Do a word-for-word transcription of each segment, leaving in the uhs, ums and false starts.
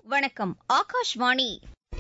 வணக்கம். ஆகாஷ்வாணி.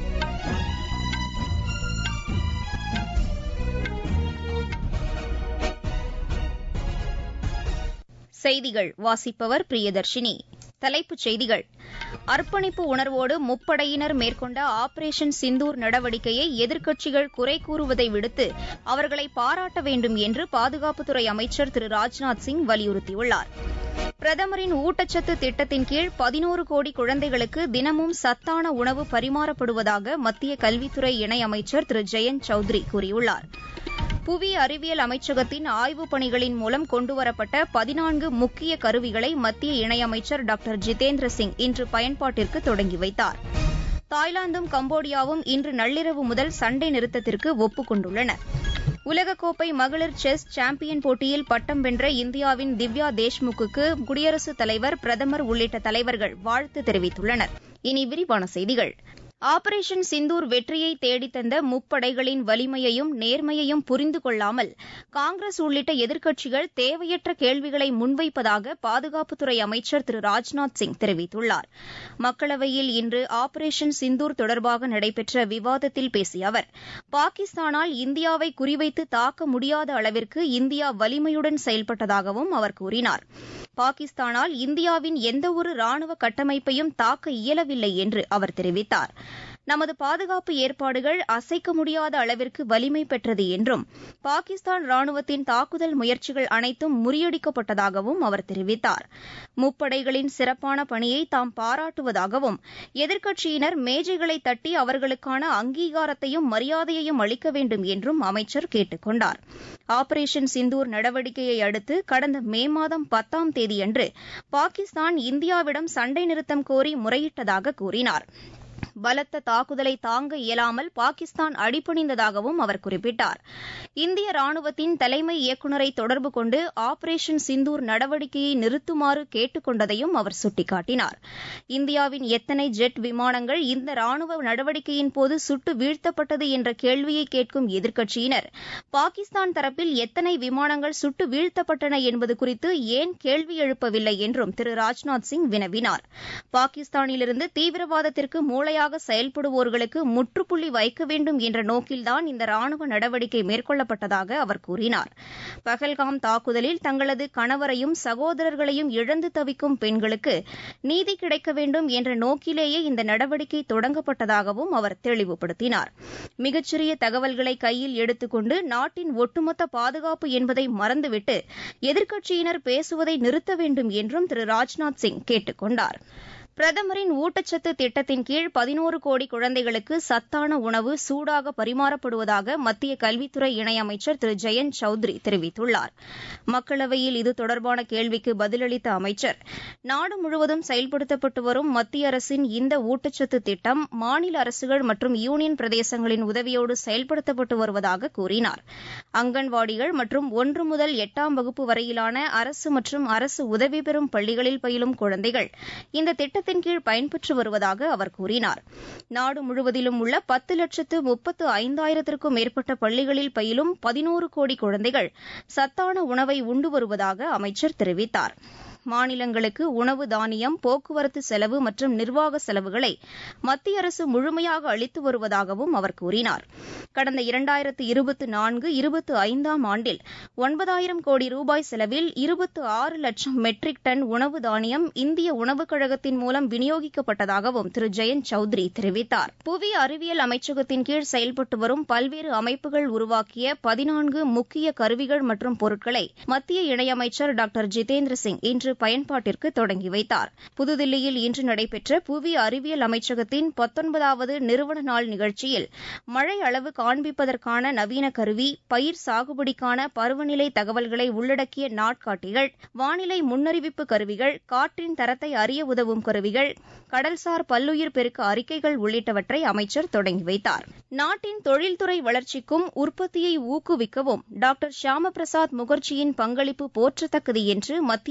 செய்திகள் வாசிப்பவர் பிரியதர்ஷினி. தலைப்புச் செய்திகள்: அர்ப்பணிப்பு உணர்வோடு முப்படையினர் மேற்கொண்ட ஆபரேஷன் சிந்தூர் நடவடிக்கையை எதிர்க்கட்சிகள் குறை கூறுவதை விடுத்து அவர்களை பாராட்ட வேண்டும் என்று பாதுகாப்புத்துறை அமைச்சர் திரு ராஜ்நாத் சிங் வலியுறுத்தியுள்ளார். பிரதமரின் ஊட்டச்சத்து திட்டத்தின் கீழ் பதினோரு கோடி குழந்தைகளுக்கு தினமும் சத்தான உணவு பரிமாறப்படுவதாக மத்திய கல்வித்துறை இணையமைச்சர் திரு ஜெயந்த் சௌத்ரி கூறியுள்ளார். புவி அறிவியல் அமைச்சகத்தின் ஆய்வுப் பணிகளின் மூலம் கொண்டுவரப்பட்ட பதினான்கு முக்கிய கருவிகளை மத்திய இணையமைச்சர் டாக்டர் ஜிதேந்திர சிங் இன்று பயன்பாட்டிற்கு தொடங்கி வைத்தார். தாய்லாந்தும் கம்போடியாவும் இன்று நள்ளிரவு முதல் சண்டை நிறுத்தத்திற்கு ஒப்புக் கொண்டுள்ளன. உலகக்கோப்பை மகளிர் செஸ் சாம்பியன் போட்டியில் பட்டம் வென்ற இந்தியாவின் திவ்யா தேஷ்முக்குக்கு குடியரசுத் தலைவர், பிரதமர் உள்ளிட்ட தலைவர்கள் வாழ்த்து தெரிவித்துள்ளனர். இனி விரிவான செய்திகள். ஆபரேஷன் சிந்தூர் வெற்றியை தேடித்தந்த முப்படைகளின் வலிமையையும் நேர்மையையும் புரிந்து கொள்ளாமல் காங்கிரஸ் உள்ளிட்ட எதிர்க்கட்சிகள் தேவையற்ற கேள்விகளை முன்வைப்பதாக பாதுகாப்புத்துறை அமைச்சர் திரு ராஜ்நாத் சிங் தெரிவித்துள்ளார். மக்களவையில் இன்று ஆபரேஷன் சிந்தூர் தொடர்பாக நடைபெற்ற விவாதத்தில் பேசிய அவர், பாகிஸ்தானால் இந்தியாவை குறிவைத்து தாக்க முடியாத அளவிற்கு இந்தியா வலிமையுடன் செயல்பட்டதாகவும் அவர் கூறினார். பாகிஸ்தானால் இந்தியாவின் எந்தவொரு ராணுவ கட்டமைப்பையும் தாக்க இயலவில்லை என்று அவர் தெரிவித்தார். நமது பாதுகாப்பு ஏற்பாடுகள் அசைக்க முடியாத அளவிற்கு வலிமை பெற்றது என்றும் பாகிஸ்தான் ராணுவத்தின் தாக்குதல் முயற்சிகள் அனைத்தும் முறியடிக்கப்பட்டதாகவும் அவர் தெரிவித்தார். முப்படைகளின் சிறப்பான பணியை தாம் பாராட்டுவதாகவும் எதிர்க்கட்சியினர் மேஜைகளை தட்டி அவர்களுக்கான அங்கீகாரத்தையும் மரியாதையையும் அளிக்க வேண்டும் என்றும் அமைச்சர் கேட்டுக் கொண்டார். ஆபரேஷன் சிந்தூர் நடவடிக்கையை அடுத்து கடந்த மே மாதம் பத்தாம் தேதியன்று பாகிஸ்தான் இந்தியாவிடம் சண்டை நிறுத்தம் கோரி முறையிட்டதாக கூறினார். பலத்த தாக்குதலை தாங்க இயலாமல் பாகிஸ்தான் அடிபணிந்ததாகவும் அவர் குறிப்பிட்டார். இந்திய ராணுவத்தின் தலைமை இயக்குநரை தொடர்பு கொண்டு ஆபரேஷன் சிந்தூர் நடவடிக்கையை நிறுத்துமாறு கேட்டுக் கொண்டதையும் அவர் சுட்டிக்காட்டினார். இந்தியாவின் எத்தனை ஜெட் விமானங்கள் இந்த ராணுவ நடவடிக்கையின் போது சுட்டு வீழ்த்தப்பட்டது என்ற கேள்வியை கேட்கும் எதிர்க்கட்சியினர், பாகிஸ்தான் தரப்பில் எத்தனை விமானங்கள் சுட்டு வீழ்த்தப்பட்டன என்பது குறித்து ஏன் கேள்வி எழுப்பவில்லை என்றும் திரு ராஜ்நாத் சிங் வினவினார். பாகிஸ்தானிலிருந்து தீவிரவாதத்திற்கு மூளையாக செயல்படுவோர்களுக்கு முற்றுப்புள்ளி வைக்க வேண்டும் என்ற நோக்கில்தான் இந்த ராணுவ நடவடிக்கை மேற்கொள்ளப்பட்டதாக அவர் கூறினார். பஹல்காம் தாக்குதலில் தங்களது கணவரையும் சகோதரர்களையும் இழந்து தவிக்கும் பெண்களுக்கு நீதி கிடைக்க வேண்டும் என்ற நோக்கிலேயே இந்த நடவடிக்கை தொடங்கப்பட்டதாகவும் அவர் தெளிவுபடுத்தினார். மிகச்சிறிய தகவல்களை கையில் எடுத்துக்கொண்டு நாட்டின் ஒட்டுமொத்த பாதுகாப்பு என்பதை மறந்துவிட்டு எதிர்க்கட்சியினர் பேசுவதை நிறுத்த வேண்டும் என்றும் திரு ராஜ்நாத் சிங் கேட்டுக் கொண்டார். பிரதமரின் ஊட்டச்சத்து திட்டத்தின் கீழ் பதினோரு கோடி குழந்தைகளுக்கு சத்தான உணவு சூடாக பரிமாறப்படுவதாக மத்திய கல்வித்துறை இணையமைச்சர் திரு ஜெயந்த் சௌத்ரி தெரிவித்துள்ளார். மக்களவையில் இது தொடர்பான கேள்விக்கு பதிலளித்த அமைச்சர், நாடு முழுவதும் செயல்படுத்தப்பட்டு வரும் மத்திய அரசின் இந்த ஊட்டச்சத்து திட்டம் மாநில அரசுகள் மற்றும் யூனியன் பிரதேசங்களின் உதவியோடு செயல்படுத்தப்பட்டு வருவதாக கூறினார். அங்கன்வாடிகள் மற்றும் ஒன்று முதல் எட்டாம் வகுப்பு வரையிலான அரசு மற்றும் அரசு உதவி பெறும் பள்ளிகளில் பயிலும் குழந்தைகள் இந்த திட்டத்தின் கீழ் பயன்பெற்று வருவதாக அவர் கூறினார். நாடு முழுவதிலும் உள்ள பத்து லட்சத்து முப்பத்து ஐந்தாயிரத்திற்கும் மேற்பட்ட பள்ளிகளில் பயிலும் பதினோரு கோடி குழந்தைகள் சத்தான உணவை உண்டு வருவதாக அமைச்சர் தெரிவித்தார். மாநிலங்களுக்கு உணவு தானியம், போக்குவரத்து செலவு மற்றும் நிர்வாக செலவுகளை மத்திய அரசு முழுமையாக அளித்து வருவதாகவும் அவர் கூறினார். கடந்த இரண்டாயிரத்து இருபத்து நான்கு இருபத்து ஐந்தாம் ஆண்டில் ஒன்பதாயிரம் கோடி ரூபாய் செலவில் இருபத்து ஆறு லட்சம் மெட்ரிக் டன் உணவு தானியம் இந்திய உணவுக் கழகத்தின் மூலம் விநியோகிக்கப்பட்டதாகவும் திரு ஜெயந்த் சௌத்ரி தெரிவித்தார். புவி அறிவியல் அமைச்சகத்தின் கீழ் செயல்பட்டு வரும் பல்வேறு அமைப்புகள் உருவாக்கிய பதினான்கு முக்கிய கருவிகள் மற்றும் பொருட்களை மத்திய இணையமைச்சர் டாக்டர் ஜிதேந்திர சிங் இன்று பயன்பாட்டிற்கு தொடங்கி வைத்தார். புதுதில்லியில் இன்று நடைபெற்ற புவி அறிவியல் அமைச்சகத்தின் பத்தொன்பதாவது நிறுவன நாள் நிகழ்ச்சியில் மழை அளவு காண்பிப்பதற்கான நவீன கருவி, பயிர் சாகுபடிக்கான பருவநிலை தகவல்களை உள்ளடக்கிய நாட்காட்டிகள், வானிலை முன்னறிவிப்பு கருவிகள், காற்றின் தரத்தை அறிய உதவும் கருவிகள், கடல்சார் பல்லுயிர் பெருக்க அறிக்கைகள் உள்ளிட்டவற்றை அமைச்சர் தொடங்கி வைத்தார். நாட்டின் தொழில்துறை வளர்ச்சிக்கும் உற்பத்தியை ஊக்குவிக்கவும் டாக்டர் ஷியாம பிரசாத் முகர்ஜியின் பங்களிப்பு போற்றத்தக்கது என்று மத்திய கனரக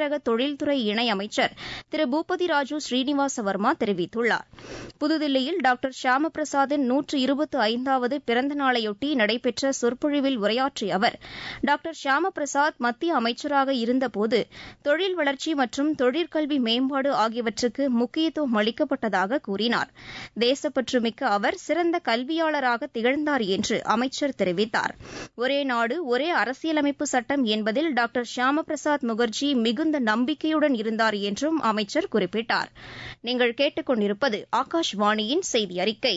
ஊரக தொழில்துறை இணையமைச்சர் திரு பூபதி ராஜு ஸ்ரீனிவாச வர்மா தெரிவித்துள்ளார். புதுதில்லியில் டாக்டர் ஷியாம பிரசாத்தின் நூற்று இருபத்தி ஐந்தாவது பிறந்த நாளையொட்டி நடைபெற்ற சொற்பொழிவில் உரையாற்றிய அவர், டாக்டர் ஷியாம பிரசாத் மத்திய அமைச்சராக இருந்தபோது தொழில் வளர்ச்சி மற்றும் தொழிற்கல்வி மேம்பாடு ஆகியவற்றுக்கு முக்கியத்துவம் அளிக்கப்பட்டதாக கூறினார். தேசப்பற்றுமிக்க அவர் சிறந்த கல்வியாளராக திகழ்ந்தார் என்று அமைச்சர் தெரிவித்தார். ஒரே நாடு ஒரே அரசியலமைப்பு சட்டம் என்பதில் டாக்டர் ஷியாம பிரசாத் முகர்ஜி மிகுந்த நம்பிக்கையுடன் இருந்தார் என்றும் அமைச்சர் குறிப்பிட்டார். நீங்கள் கேட்டுக் கொண்டிருப்பது ஆகாஷ்வாணியின் செய்தி அறிக்கை.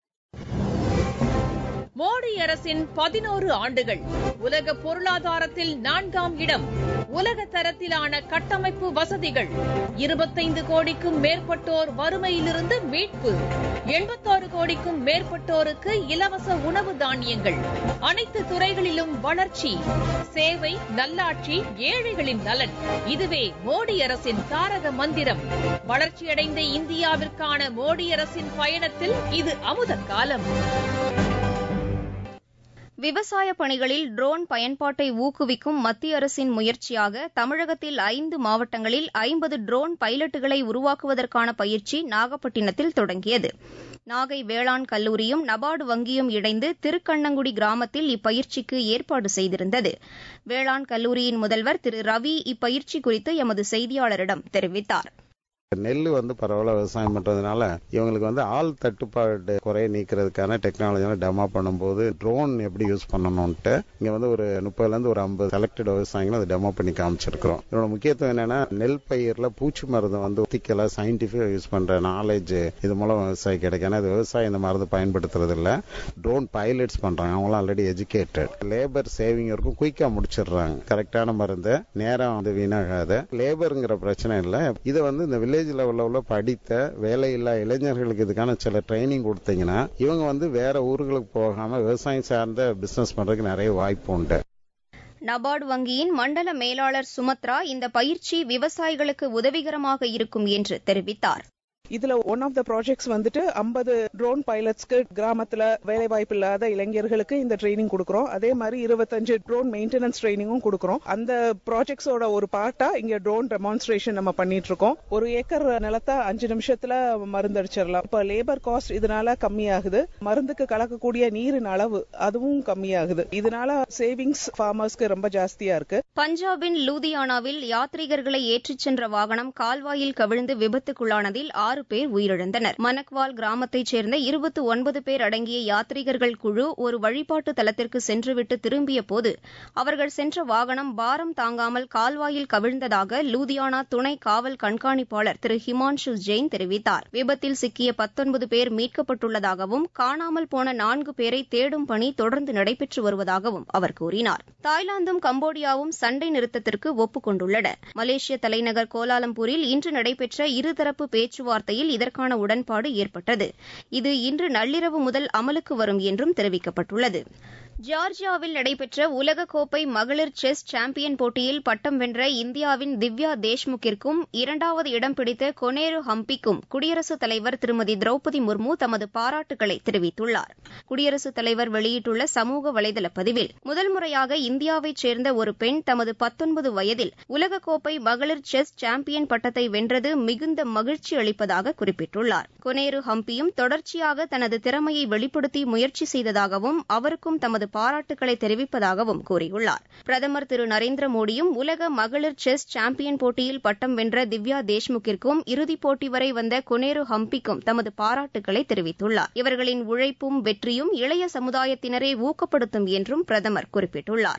மோடி அரசின் பதினோரு ஆண்டுகள் உலக பொருளாதாரத்தில் நான்காம் இடம், உலக தரத்திலான கட்டமைப்பு வசதிகள், இருபத்தைந்து கோடிக்கும் மேற்பட்டோர் வறுமையிலிருந்து மீட்பு, எண்பத்தாறு கோடிக்கும் மேற்பட்டோருக்கு இலவச உணவு தானியங்கள், அனைத்து துறைகளிலும் வளர்ச்சி, சேவை, நல்லாட்சி, ஏழைகளின் நலன். இதுவே மோடி அரசின் தாரக மந்திரம். வளர்ச்சியடைந்த இந்தியாவிற்கான மோடி அரசின் பயணத்தில் இது அமுத காலம். விவசாய பணிகளில் ட்ரோன் பயன்பாட்டை ஊக்குவிக்கும் மத்திய அரசின் முயற்சியாக தமிழகத்தில் ஐந்து மாவட்டங்களில் ஐம்பது ட்ரோன் பைலட்டுகளை உருவாக்குவதற்கான பயிற்சி நாகப்பட்டினத்தில் தொடங்கியது. நாகை வேளாண் கல்லூரியும் நபார்டு வங்கியும் இணைந்து திருக்கண்ணங்குடி கிராமத்தில் இப்பயிற்சிக்கு ஏற்பாடு செய்திருந்தது. வேளாண் கல்லூரியின் முதல்வர் திரு ரவி இப்பயிற்சி குறித்து எமது செய்தியாளரிடம் தெரிவித்தார். நெல் வந்து பரவாயில்ல விவசாயம் பண்றதுனால இவங்களுக்கு வந்து ஆள் தட்டுப்பாடு குறைய நீக்கிறதுக்கான டெக்னாலஜியெல்லாம் டெமோ பண்ணும்போது ட்ரோன் எப்படி யூஸ் பண்ணணும்ட்டு இங்க வந்து ஒரு முப்பதுல இருந்து ஒரு ஐம்பது செலக்டட் விவசாயிகளும் அதை டெமோ பண்ணி காமிச்சிருக்கிறோம். இதோட முக்கியத்துவம் என்னன்னா நெல் பயிர்ல பூச்சி மருந்து வந்து ஒத்திக்கல சயின்டிபிக்கா யூஸ் பண்ற நாலேஜ் இது மூலம் விவசாயி கிடைக்கும். ஏன்னா விவசாயம் இந்த மருந்து பயன்படுத்துறது இல்ல, ட்ரோன் பைலட்ஸ் பண்றாங்க. அவங்களாம் ஆல்ரெடி எஜுகேட்டட், லேபர் சேவிங் இருக்கும், குயிக்கா முடிச்சிடுறாங்க. கரெக்டான மருந்து, நேரம் வந்து வீணாகாது, லேபருங்கிற பிரச்சனை இல்லை. இதை வந்து இந்த வில்லேஜ் லெவல்ல படித்த வேலையில்லா இளைஞர்களுக்கு இதுக்கான சில ட்ரைனிங் கொடுத்தீங்கன்னா இவங்க வந்து வேற ஊர்களுக்கு போகாம விவசாயம் சார்ந்த பிசினஸ் பண்றதுக்கு நிறைய வாய்ப்பு உண்டு. நபார்டு வங்கியின் மண்டல மேலாளர் சுமத்ரா இந்த பயிற்சி விவசாயிகளுக்கு உதவிகரமாக இருக்கும் என்று தெரிவித்தார். இதுல ஒன் ஆஃப் த ப்ராஜெக்ட்ஸ் வந்துட்டு ஐம்பது ட்ரோன் பைலட்ஸ்க்கு கிராமத்துல வேலை வாய்ப்பு இல்லாத இளைஞர்களுக்கு இந்த ட்ரைனிங் கொடுக்கறோம். அதே மாதிரி இருபத்தஞ்சு ட்ரோன் மெயின்டெனன்ஸ் ட்ரைனிங்கும் கொடுக்கறோம். அந்த ப்ராஜெக்ட்ஸோட ஒரு பார்ட்டா இங்க ட்ரோன் டெமான்ஸ்ட்ரேஷன் நம்ம பண்ணிட்டு இருக்கோம். ஒரு ஏக்கர் நிலத்தை அஞ்சு நிமிஷத்துல மருந்தடிச்சிடலாம். இப்ப லேபர் காஸ்ட் இதனால கம்மியாகுது, மருந்துக்கு கலக்கக்கூடிய நீரின் அளவு அதுவும் கம்மியாகுது. இதனால சேவிங்ஸ் ஃபார்மர்ஸ்க்கு ரொம்ப ஜாஸ்தியா இருக்கு. பஞ்சாபின் லூதியானாவில் யாத்ரீகர்களை ஏற்றிச் சென்ற வாகனம் கால்வாயில் கவிழ்ந்து விபத்துக்குள்ளானதில் ஆறு பேர் உயிரிழந்தனர். மனக்வால் கிராமத்தைச் சேர்ந்த இருபத்தி ஒன்பது பேர் அடங்கிய யாத்ரீகர்கள் குழு ஒரு வழிபாட்டு தலத்திற்கு சென்றுவிட்டு திரும்பிய போது அவர்கள் சென்ற வாகனம் பாரம் தாங்காமல் கால்வாயில் கவிழ்ந்ததாக லூதியானா துணை காவல் கண்காணிப்பாளர் திரு ஹிமான்ஷு ஜெயின் தெரிவித்தார். விபத்தில் சிக்கிய பத்தொன்பது பேர் மீட்கப்பட்டுள்ளதாகவும் காணாமல் போன நான்கு பேரை தேடும் பணி தொடர்ந்து நடைபெற்று வருவதாகவும் அவர் கூறினார். தாய்லாந்தும் கம்போடியாவும் சண்டை நிறுத்தத்திற்கு ஒப்புக் கொண்டுள்ளன. மலேசிய தலைநகர் கோலாலம்பூரில் இன்று நடைபெற்ற இருதரப்பு பேச்சுவார்த்தை இதற்கான உடன்பாடு ஏற்பட்டது. இது இன்று நள்ளிரவு முதல் அமலுக்கு வரும் என்றும் தெரிவிக்கப்பட்டுள்ளது. ஜார்ஜியாவில் நடைபெற்ற உலகக்கோப்பை மகளிர் செஸ் சாம்பியன் போட்டியில் பட்டம் வென்ற இந்தியாவின் திவ்யா தேஷ்முக்கிற்கும் இரண்டாவது இடம் பிடித்த கொனேரு ஹம்பிக்கும் குடியரசுத் தலைவர் திருமதி திரௌபதி முர்மு தமது பாராட்டுகளை தெரிவித்துள்ளார். குடியரசுத் தலைவர் வெளியிட்டுள்ள சமூக வலைதள பதிவில் முதல் முறையாக இந்தியாவைச் சேர்ந்த ஒரு பெண் தமது பத்தொன்பது வயதில் உலகக்கோப்பை மகளிர் செஸ் சாம்பியன் பட்டத்தை வென்றது மிகுந்த மகிழ்ச்சி அளிப்பதாக குறிப்பிட்டுள்ளார். கொனேரு ஹம்பியும் தொடர்ச்சியாக தனது திறமையை வெளிப்படுத்தி முயற்சி செய்ததாகவும் அவருக்கும் தமது பாராட்டுகளை தெரிவிப்பதாகவும் கூறியுள்ளார். பிரதமர் திரு நரேந்திர மோடியும் உலக மகளிர் செஸ் சாம்பியன் போட்டியில் பட்டம் வென்ற திவ்யா தேஷ்முக்கிற்கும் இறுதிப் போட்டி வரை வந்த கொனேரு ஹம்பிக்கும் தமது பாராட்டுகளை தெரிவித்துள்ளார். இவர்களின் உழைப்பும் வெற்றியும் இளைய சமுதாயத்தினரை ஊக்கப்படுத்தும் என்றும் பிரதமர் குறிப்பிட்டுள்ளார்.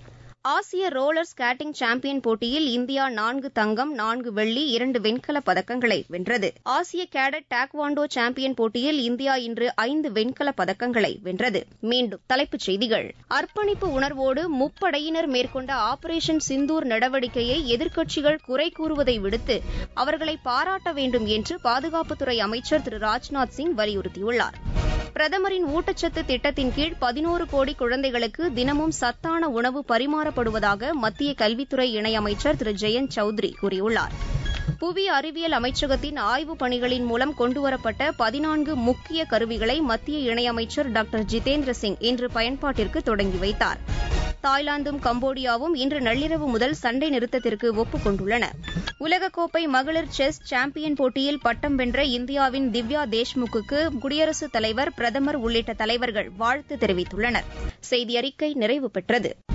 ஆசிய ரோலர் ஸ்கேட்டிங் சாம்பியன் போட்டியில் இந்தியா நான்கு தங்கம், நான்கு வெள்ளி, இரண்டு வெண்கலப் பதக்கங்களை வென்றது. ஆசிய கேடட் டாக்வாண்டோ சாம்பியன் போட்டியில் இந்தியா இன்று ஐந்து வெண்கலப் பதக்கங்களை வென்றது. மீண்டும் தலைப்புச் செய்திகள். அர்ப்பணிப்பு உணர்வோடு முப்படையினர் மேற்கொண்ட ஆபரேஷன் சிந்தூர் நடவடிக்கையை எதிர்க்கட்சிகள் குறை கூறுவதை விடுத்து அவர்களை பாராட்ட வேண்டும் என்று பாதுகாப்புத்துறை அமைச்சர் திரு ராஜ்நாத் சிங் வலியுறுத்தியுள்ளார். பிரதமரின் ஊட்டச்சத்து திட்டத்தின் கீழ் பதினோரு கோடி குழந்தைகளுக்கு தினமும் சத்தான உணவு பரிமாறப்படுவதாக மத்திய கல்வித்துறை இணையமைச்சர் திரு ஜெயந்த் சௌத்ரி கூறியுள்ளார். புவி அறிவியல் அமைச்சகத்தின் ஆய்வுப் பணிகளின் மூலம் கொண்டுவரப்பட்ட பதினான்கு முக்கிய கருவிகளை மத்திய இணையமைச்சர் டாக்டர் ஜிதேந்திர சிங் இன்று பயன்பாட்டிற்கு தொடங்கி வைத்தார். தாய்லாந்தும் கம்போடியாவும் இன்று நள்ளிரவு முதல் சண்டை நிறுத்தத்திற்கு ஒப்புக் கொண்டுள்ளன. உலகக்கோப்பை மகளிர் செஸ் சாம்பியன் போட்டியில் பட்டம் வென்ற இந்தியாவின் திவ்யா தேஷ்முக்கு குடியரசுத் தலைவர், பிரதமர் உள்ளிட்ட தலைவர்கள் வாழ்த்து தெரிவித்துள்ளனர். செய்தி அறிக்கை நிறைவு பெற்றது.